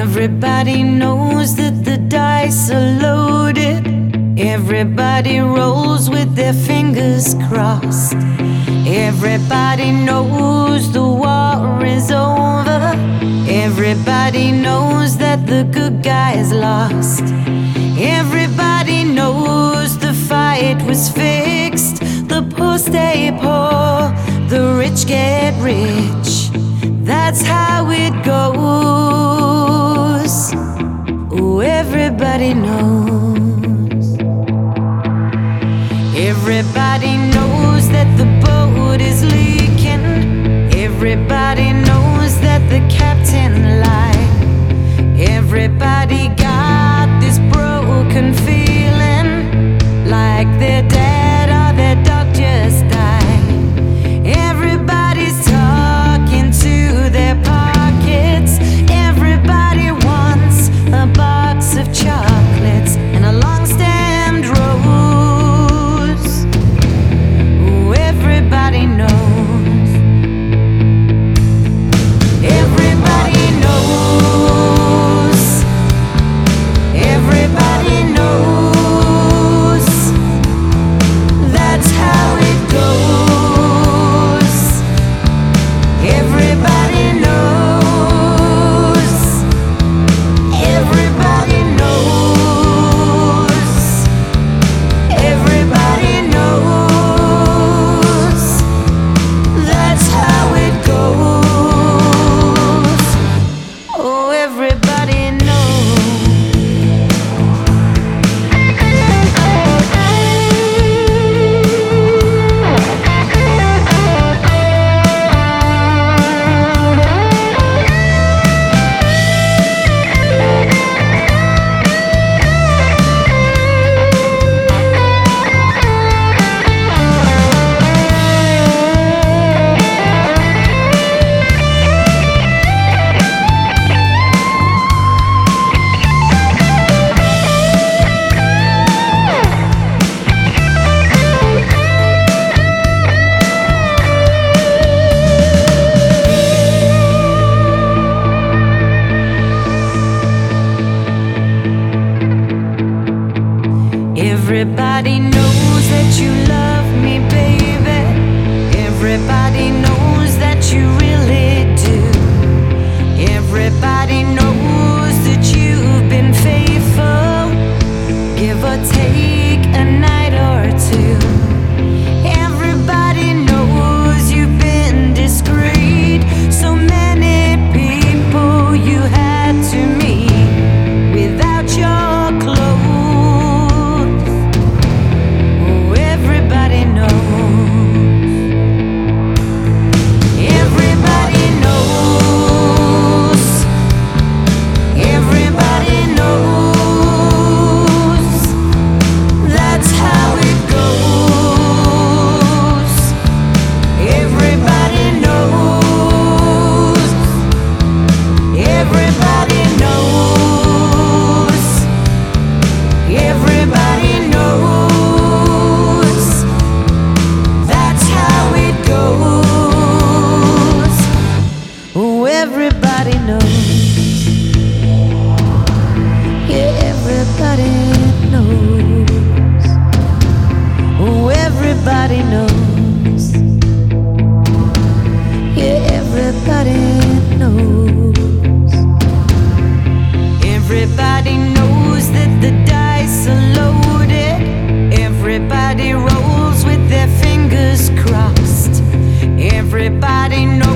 Everybody knows that the dice are loaded. Everybody rolls with their fingers crossed. Everybody knows the war is over. Everybody knows that the good guy is lost. Everybody knows the fight was fixed. The poor stay poor, the rich get rich. That's how it goes. Oh, everybody knows. Everybody knows that the boat is leaking. Everybody knows that the captain lied. Everybody got this broken feeling, like their dad or their dog just died. Everybody's talking to their pockets. Everybody wants a box of chocolates and a long-stemmed rose. Oh, everybody knows. Everybody knows. Everybody knows. That's how it goes. Everybody knows. Everybody knows. Everybody knows. That's how it goes. Oh, everybody knows. Everybody knows that you love me, baby. Everybody knows that you really do. Everybody knows that you've been faithful, give or take a night or two. Everybody knows you've been discreet. So many people you had to meet without your clothes. Everybody knows. Everybody knows. That's how it goes. Everybody knows. Everybody knows. Everybody knows. That's how it goes. Oh, everybody knows. Yeah, everybody knows. Oh, everybody knows. Yeah, everybody knows. Everybody knows that the dice are loaded. Everybody rolls with their fingers crossed. Everybody knows